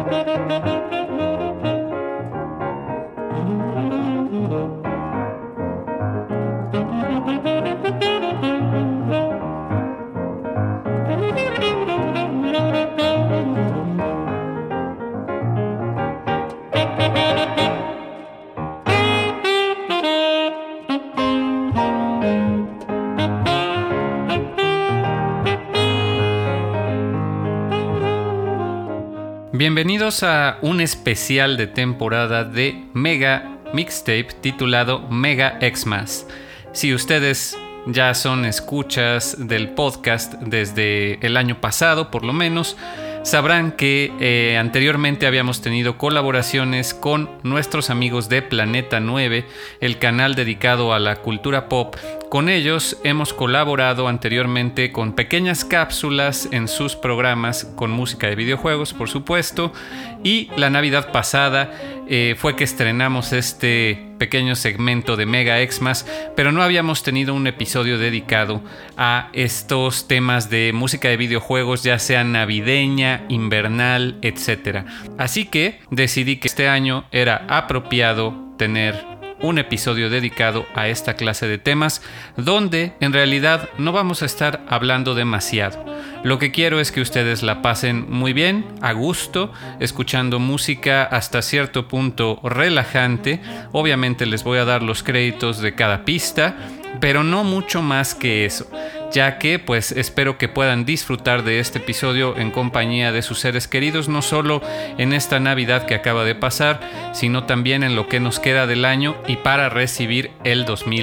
Bienvenidos a un especial de temporada de Mega Mixtape titulado Mega Xmas. Si ustedes ya son escuchas del podcast desde el año pasado, por lo menos, sabrán que anteriormente habíamos tenido colaboraciones con nuestros amigos de Planeta 9, el canal dedicado a la cultura pop. Con ellos hemos colaborado anteriormente con pequeñas cápsulas en sus programas con música de videojuegos, por supuesto, y la Navidad pasada fue que estrenamos este pequeño segmento de Mega Xmas, pero no habíamos tenido un episodio dedicado a estos temas de música de videojuegos, ya sea navideña, invernal, etc. Así que decidí que este año era apropiado tener un episodio dedicado a esta clase de temas, donde en realidad no vamos a estar hablando demasiado. Lo que quiero es que ustedes la pasen muy bien, a gusto, escuchando música hasta cierto punto relajante. Obviamente les voy a dar los créditos de cada pista, pero no mucho más que eso, ya que pues espero que puedan disfrutar de este episodio en compañía de sus seres queridos, no solo en esta Navidad que acaba de pasar, sino también en lo que nos queda del año y para recibir el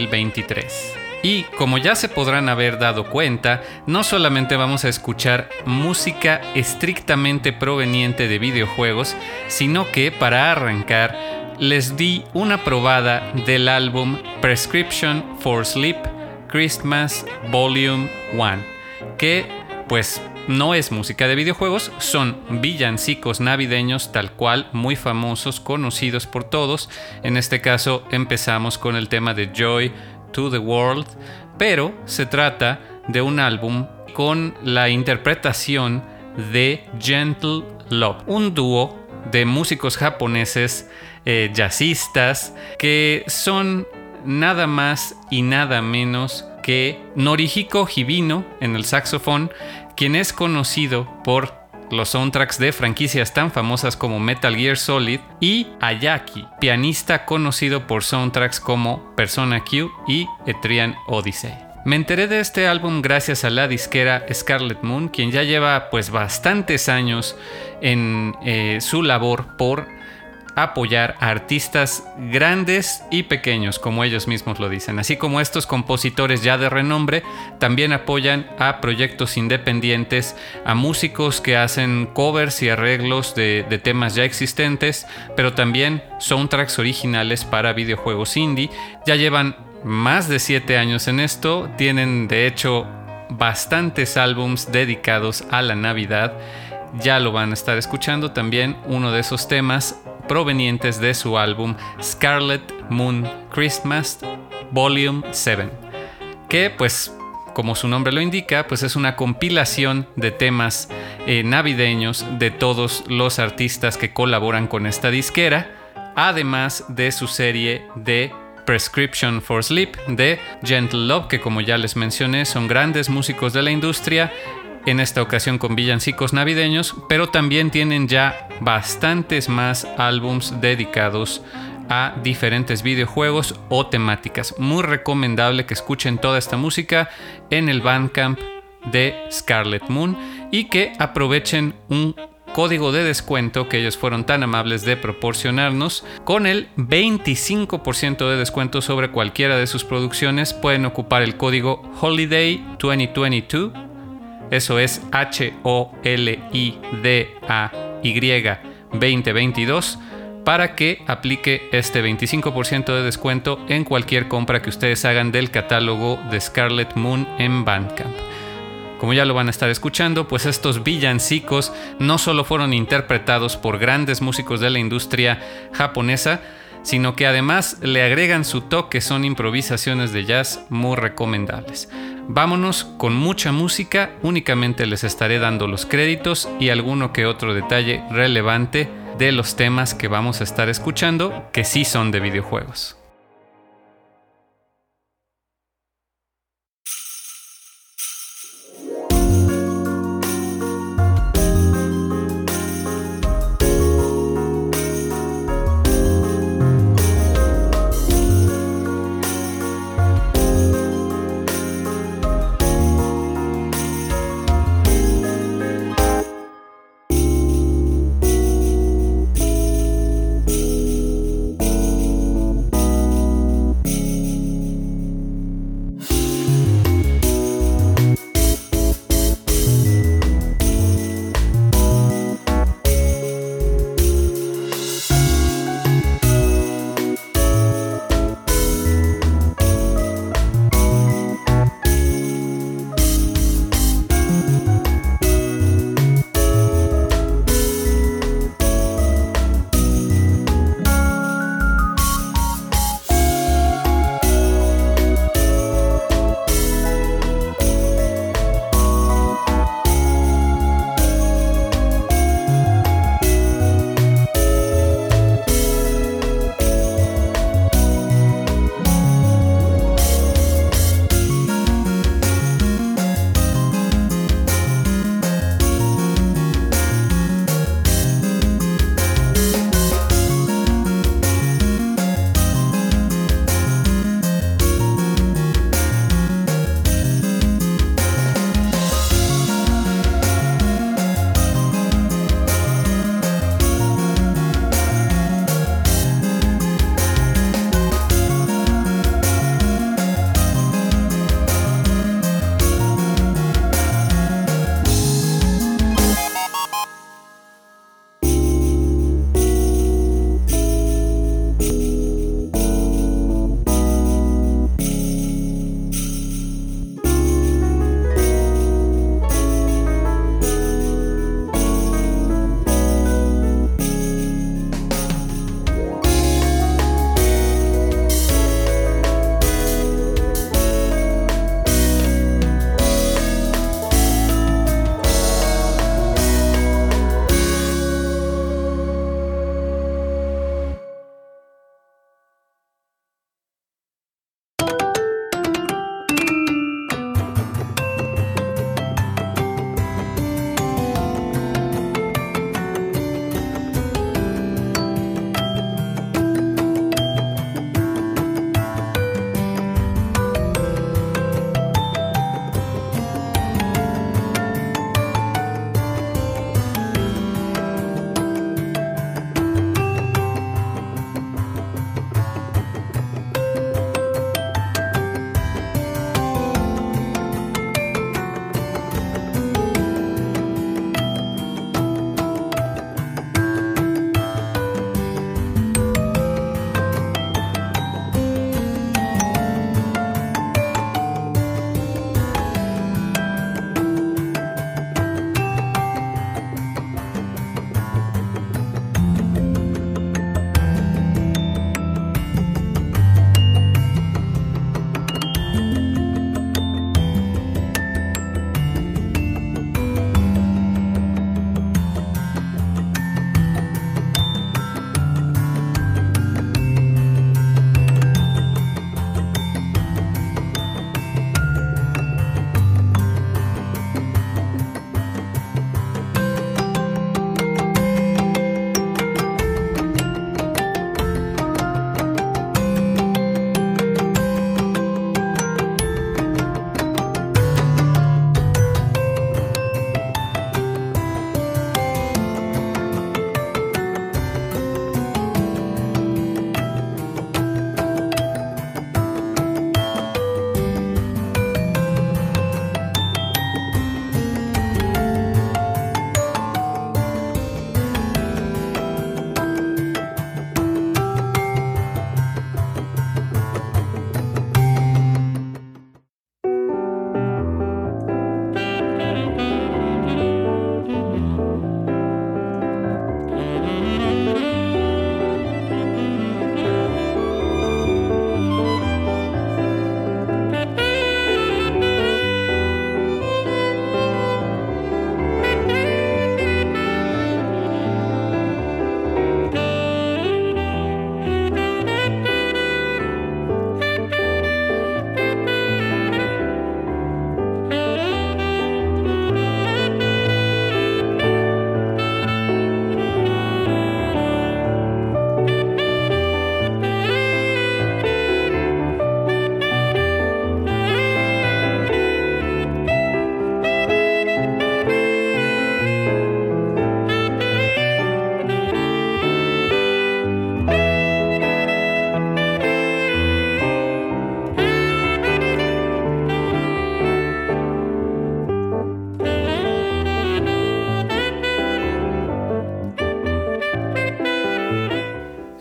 2023. Y como ya se podrán haber dado cuenta, no solamente vamos a escuchar música estrictamente proveniente de videojuegos, sino que para arrancar les di una probada del álbum Prescription for Sleep Christmas Volume 1, que pues no es música de videojuegos, son villancicos navideños tal cual, muy famosos, conocidos por todos. En este caso empezamos con el tema de Joy to the World, pero se trata de un álbum con la interpretación de Gentle Love, un dúo de músicos japoneses jazzistas que son nada más y nada menos que Norihiko Hibino en el saxofón, quien es conocido por los soundtracks de franquicias tan famosas como Metal Gear Solid, y Ayaki, pianista conocido por soundtracks como Persona Q y Etrian Odyssey. Me enteré de este álbum gracias a la disquera Scarlet Moon, quien ya lleva pues bastantes años en su labor por apoyar a artistas grandes y pequeños, como ellos mismos lo dicen. Así como estos compositores ya de renombre, también apoyan a proyectos independientes, a músicos que hacen covers y arreglos de temas ya existentes, pero también soundtracks originales para videojuegos indie. Ya llevan más de 7 años en esto, tienen de hecho bastantes álbums dedicados a la Navidad. Ya lo van a estar escuchando también, uno de esos temas provenientes de su álbum Scarlet Moon Christmas Volume 7, que pues como su nombre lo indica, pues es una compilación de temas navideños de todos los artistas que colaboran con esta disquera, además de su serie de Prescription for Sleep de Gentle Love, que como ya les mencioné son grandes músicos de la industria, en esta ocasión con villancicos navideños, pero también tienen ya bastantes más álbums dedicados a diferentes videojuegos o temáticas. Muy recomendable que escuchen toda esta música en el Bandcamp de Scarlet Moon y que aprovechen un código de descuento que ellos fueron tan amables de proporcionarnos. Con el 25% de descuento sobre cualquiera de sus producciones pueden ocupar el código Holiday 2022. Eso es HOLIDAY 2022 para que aplique este 25% de descuento en cualquier compra que ustedes hagan del catálogo de Scarlet Moon en Bandcamp. Como ya lo van a estar escuchando, pues estos villancicos no solo fueron interpretados por grandes músicos de la industria japonesa, sino que además le agregan su toque, son improvisaciones de jazz muy recomendables. Vámonos con mucha música, únicamente les estaré dando los créditos y alguno que otro detalle relevante de los temas que vamos a estar escuchando, que sí son de videojuegos.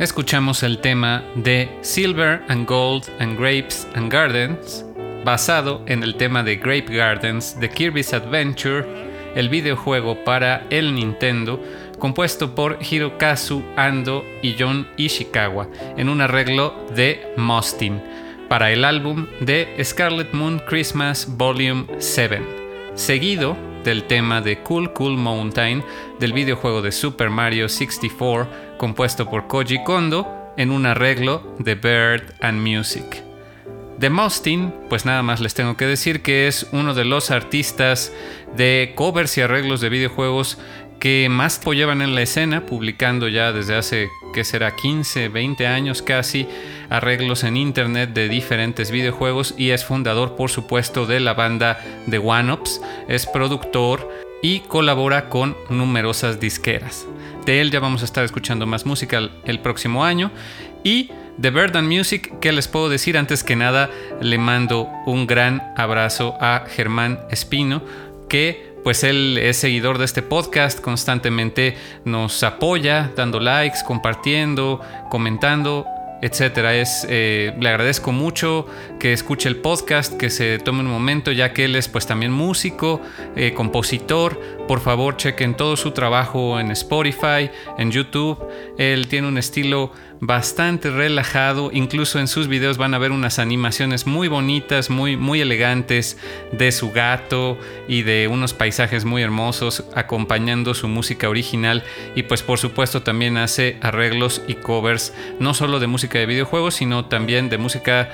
escuchamos el tema de Silver and Gold and Grapes and Gardens, basado en el tema de Grape Gardens de Kirby's Adventure, el videojuego para el Nintendo, compuesto por Hirokazu Ando y Jun Ishikawa, en un arreglo de Mustaine, para el álbum de Scarlet Moon Christmas Volume 7, seguido del tema de Cool Cool Mountain del videojuego de Super Mario 64, compuesto por Koji Kondo, en un arreglo de Bird and Music. De Mustaine, pues nada más les tengo que decir que es uno de los artistas de covers y arreglos de videojuegos que más tiempo llevan en la escena, publicando ya desde hace, ¿qué será?, 15, 20 años casi, arreglos en internet de diferentes videojuegos, y es fundador, por supuesto, de la banda The One-Ups, es productor y colabora con numerosas disqueras. De él ya vamos a estar escuchando más música el próximo año. Y de Bird and Music, ¿qué les puedo decir? Antes que nada, le mando un gran abrazo a Germán Espino, que pues él es seguidor de este podcast, constantemente nos apoya, dando likes, compartiendo, comentando, etcétera. Le agradezco mucho que escuche el podcast, que se tome un momento, ya que él es pues también músico, compositor. Por favor, chequen todo su trabajo en Spotify, en YouTube. Él tiene un estilo bastante relajado, incluso en sus videos van a ver unas animaciones muy bonitas, muy elegantes de su gato y de unos paisajes muy hermosos acompañando su música original. Y pues por supuesto también hace arreglos y covers, no solo de música de videojuegos, sino también de música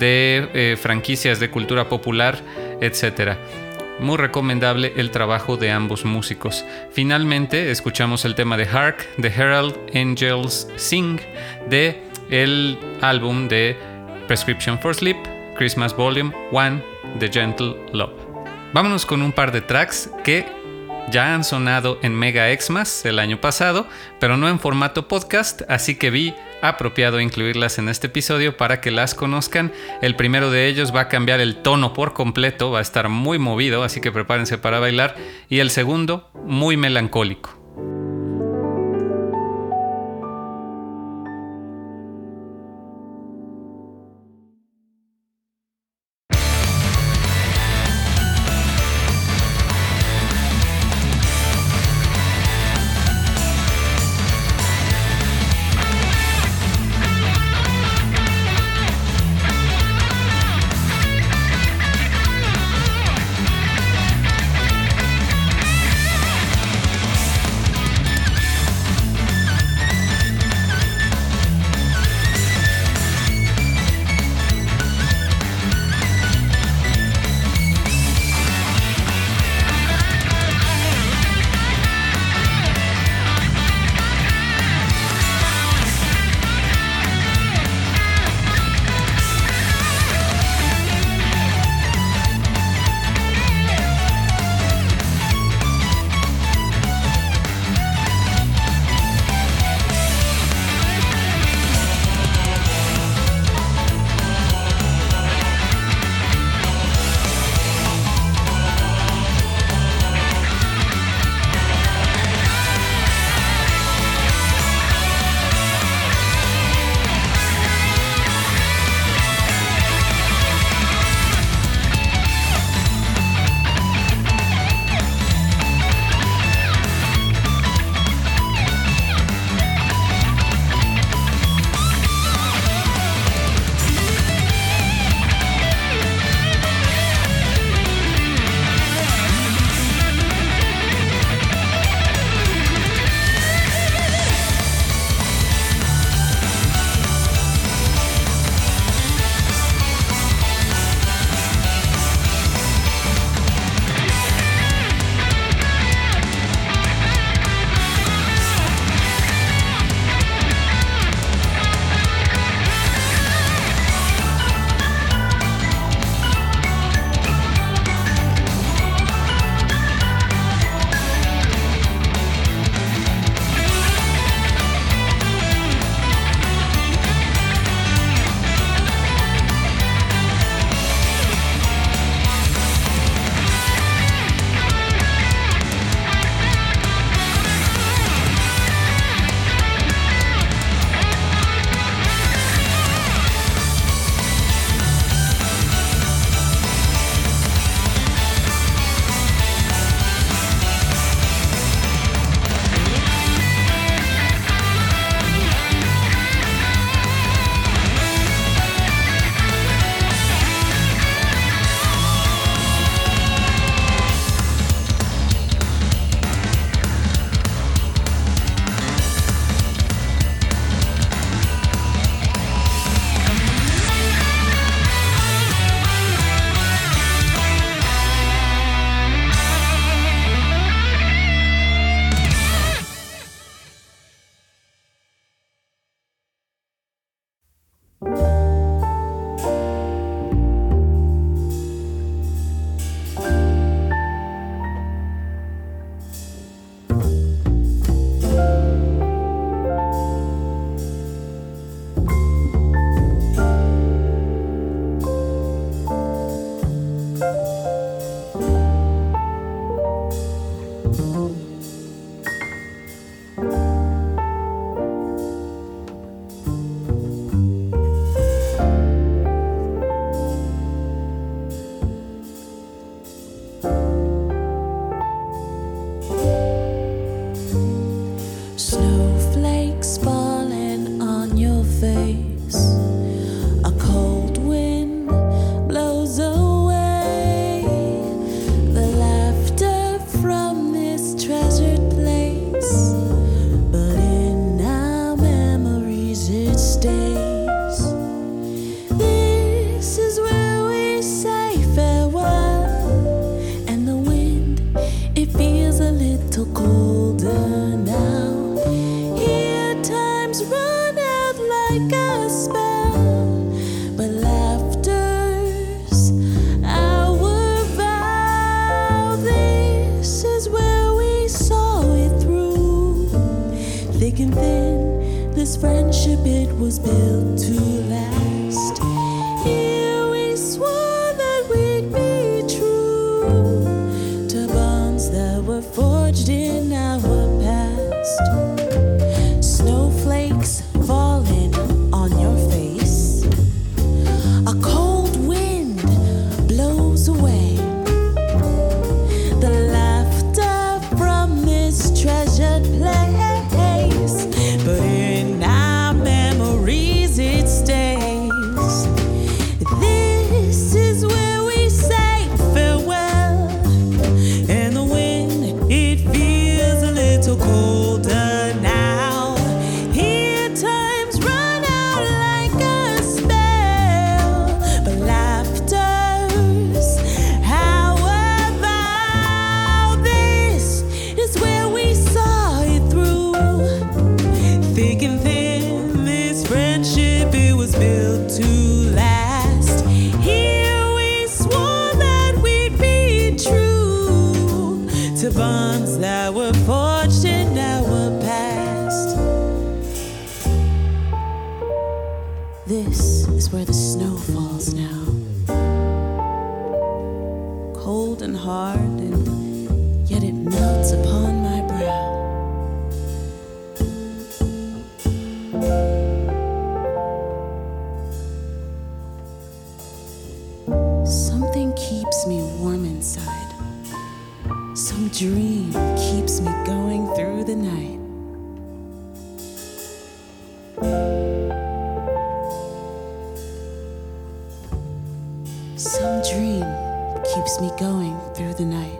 de franquicias de cultura popular, etcétera. Muy recomendable el trabajo de ambos músicos. Finalmente escuchamos el tema de Hark, The Herald Angels Sing, de el álbum de Prescription for Sleep, Christmas Volume 1, The Gentle Love. Vámonos con un par de tracks que ya han sonado en Mega Xmas el año pasado, pero no en formato podcast, así que vi apropiado incluirlas en este episodio para que las conozcan. El primero de ellos va a cambiar el tono por completo, va a estar muy movido, así que prepárense para bailar, y el segundo, muy melancólico. was built to last. Here we swore that we'd be true to bonds that were forged in our past. Snowflakes falling on your face. A cold wind blows away the laughter from this treasured place. But in our memories it stays. This is where we say farewell. And the wind, it feels a little colder now. Here times run out like a spell. But laughter's how about this is where we saw it through. Thick and thin, this friendship, it was built to last. Here we swore that we'd be true to bonds that were forged in our past. This is where the snow falls now. Cold and hard, and yet it melts upon my brow. Something keeps me warm inside. Some dream keeps me going through the night. Some dream keeps me going through the night.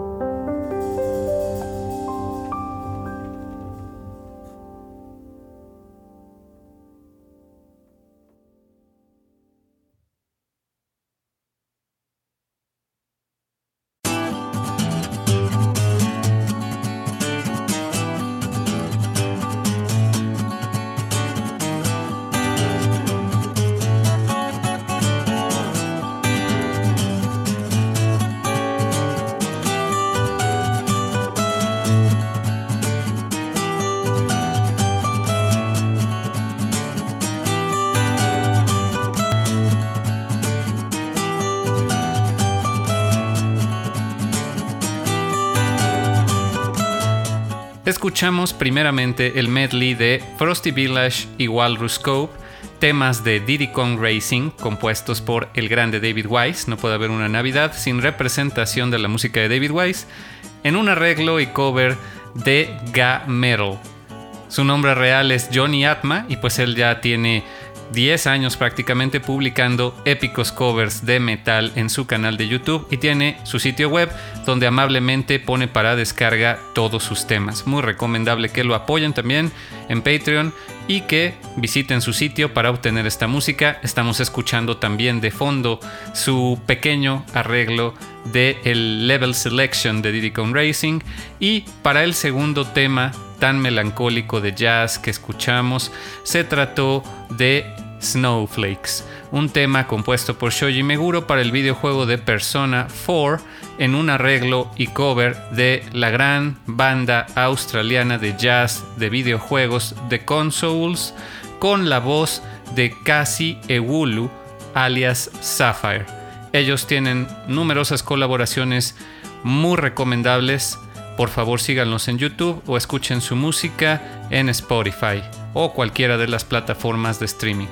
Escuchamos primeramente el medley de Frosty Village y Walrus Cove, temas de Diddy Kong Racing compuestos por el grande David Wise. No puede haber una Navidad sin representación de la música de David Wise, en un arreglo y cover de Ga Metal. Su nombre real es Johnny Atma y pues él ya tiene 10 años prácticamente publicando épicos covers de metal en su canal de YouTube y tiene su sitio web donde amablemente pone para descarga todos sus temas. Muy recomendable que lo apoyen también en Patreon y que visiten su sitio para obtener esta música. Estamos escuchando también de fondo su pequeño arreglo de el Level Selection de Diddy Kong Racing, y para el segundo tema tan melancólico de jazz que escuchamos se trató de Snowflakes, un tema compuesto por Shoji Meguro para el videojuego de Persona 4 en un arreglo y cover de la gran banda australiana de jazz de videojuegos The Consoles, con la voz de Kasi Ewulu alias Sapphire. Ellos tienen numerosas colaboraciones muy recomendables. Por favor, síganlos en YouTube o escuchen su música en Spotify o cualquiera de las plataformas de streaming.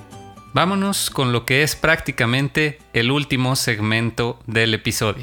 Vámonos con lo que es prácticamente el último segmento del episodio.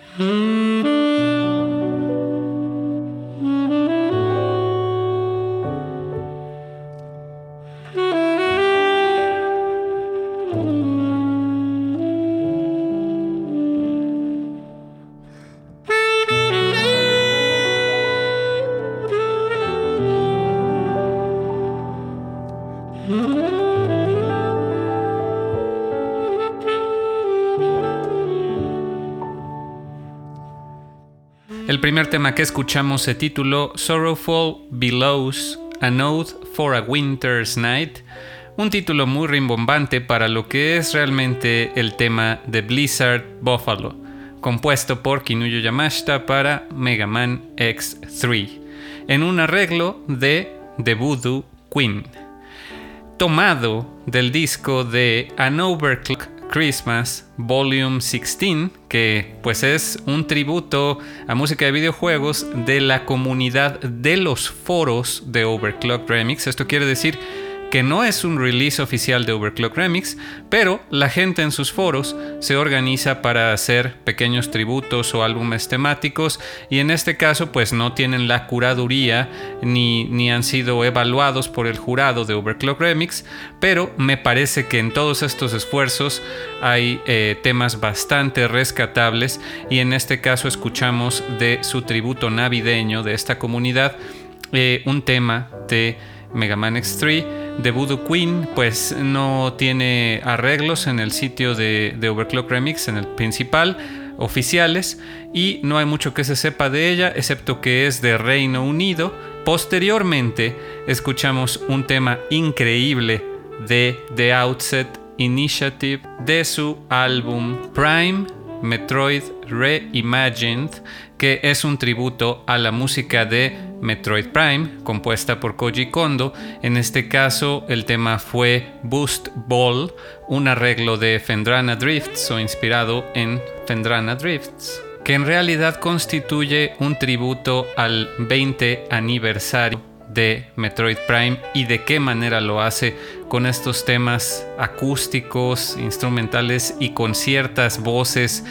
El primer tema que escuchamos se tituló Sorrowful Billows, An Ode for a Winter's Night, un título muy rimbombante para lo que es realmente el tema de Blizzard Buffalo, compuesto por Kinuyo Yamashita para Mega Man X3, en un arreglo de The Voodoo Queen, tomado del disco de An Overclock Christmas Volume 16, que pues es un tributo a música de videojuegos de la comunidad de los foros de Overclock Remix. Esto quiere decir que no es un release oficial de Overclock Remix, pero la gente en sus foros se organiza para hacer pequeños tributos o álbumes temáticos, y en este caso pues no tienen la curaduría ni han sido evaluados por el jurado de Overclock Remix, pero me parece que en todos estos esfuerzos hay temas bastante rescatables, y en este caso escuchamos de su tributo navideño de esta comunidad un tema de Mega Man X3. The Voodoo Queen pues no tiene arreglos en el sitio de Overclock Remix, en el principal, oficiales, y no hay mucho que se sepa de ella, excepto que es de Reino Unido. Posteriormente escuchamos un tema increíble de The Outset Initiative de su álbum Prime Metroid Reimagined, que es un tributo a la música de Metroid Prime, compuesta por Koji Kondo. En este caso, el tema fue Boost Ball, un arreglo de Phendrana Drifts, o inspirado en Phendrana Drifts, que en realidad constituye un tributo al 20 aniversario de Metroid Prime, y de qué manera lo hace, con estos temas acústicos, instrumentales y con ciertas voces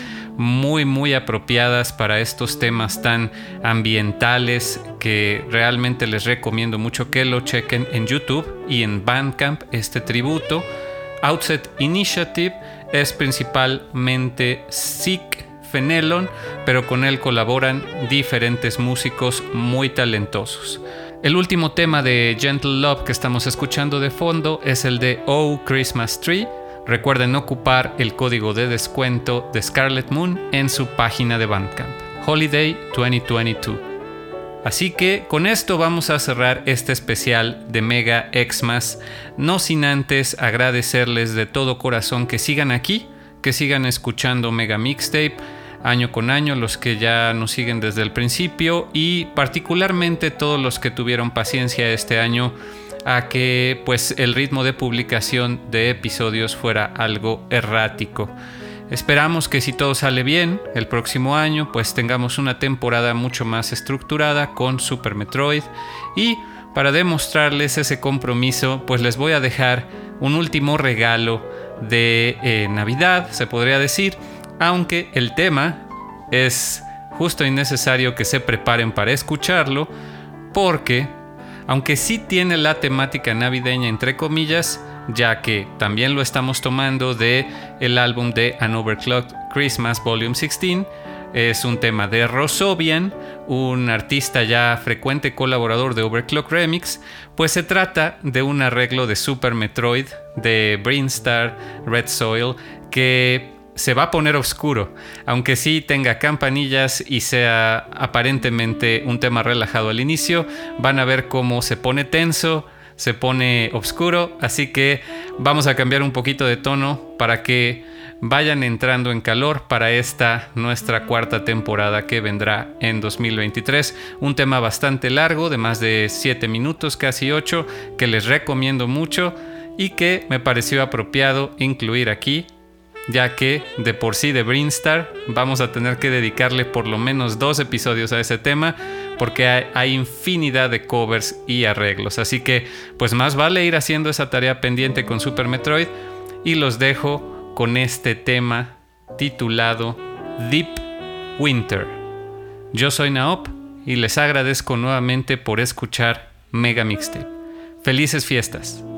muy apropiadas para estos temas tan ambientales, que realmente les recomiendo mucho que lo chequen en YouTube y en Bandcamp. Este tributo Outset Initiative es principalmente Sick Fenelon, pero con él colaboran diferentes músicos muy talentosos. El último tema de Gentle Love que estamos escuchando de fondo es el de Oh Christmas Tree. Recuerden ocupar el código de descuento de Scarlet Moon en su página de Bandcamp, Holiday 2022. Así que con esto vamos a cerrar este especial de Mega Xmas, no sin antes agradecerles de todo corazón que sigan aquí, que sigan escuchando Mega Mixtape año con año, los que ya nos siguen desde el principio, y particularmente todos los que tuvieron paciencia este año a que pues el ritmo de publicación de episodios fuera algo errático. Esperamos que, si todo sale bien, el próximo año pues tengamos una temporada mucho más estructurada con Super Metroid, y para demostrarles ese compromiso pues les voy a dejar un último regalo de Navidad, se podría decir, aunque el tema es justo y necesario que se preparen para escucharlo, porque aunque sí tiene la temática navideña entre comillas, ya que también lo estamos tomando de el álbum de An Overclocked Christmas Volume 16, es un tema de Rosobian, un artista ya frecuente colaborador de Overclock Remix, pues se trata de un arreglo de Super Metroid de Brinstar Red Soil, que se va a poner oscuro, aunque sí tenga campanillas y sea aparentemente un tema relajado al inicio. Van a ver cómo se pone tenso, se pone oscuro, así que vamos a cambiar un poquito de tono para que vayan entrando en calor para esta nuestra cuarta temporada que vendrá en 2023. Un tema bastante largo, de más de 7 minutos, casi 8, que les recomiendo mucho y que me pareció apropiado incluir aquí, ya que de por sí de Brinstar vamos a tener que dedicarle por lo menos 2 episodios a ese tema, porque hay infinidad de covers y arreglos. Así que pues más vale ir haciendo esa tarea pendiente con Super Metroid, y los dejo con este tema titulado Deep Winter. Yo soy Naop y les agradezco nuevamente por escuchar Mega Mixtape. ¡Felices fiestas!